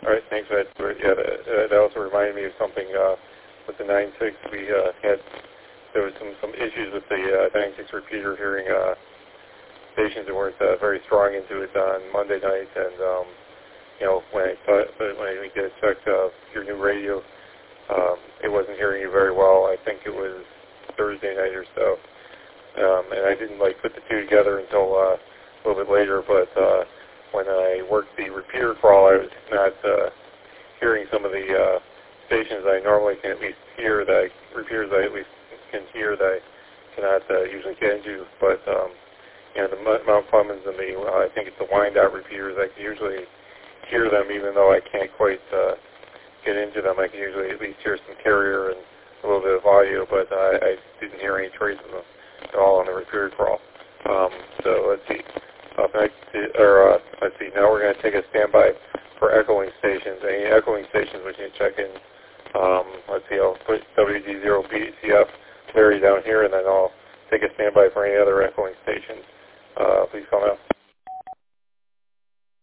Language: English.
All right, thanks, Ed. Yeah, that also reminded me of something with the 9.6. We there was some issues with the 9.6 repeater hearing stations that weren't very strong into it on Monday night, and when we get checked your new radio, it wasn't hearing you very well. I think it was Thursday night or so, and I didn't put the two together until a little bit later. But when I worked the repeater crawl, I was not hearing some of the stations I normally can at least hear, that repeaters I at least can hear that I cannot usually get into. But the Mount Clemens and the I think it's the Wyandotte repeaters, I can usually hear them, even though I can't quite get into them. I can usually at least hear some carrier and a little bit of audio, but I didn't hear any trace of them at all on the repeater crawl. So let's see. Up next, let's see. Now we're going to take a standby for echoing stations. Any echoing stations we can check in. Let's see. I'll put WD0BCF Larry down here, and then I'll take a standby for any other echoing stations. Please call now.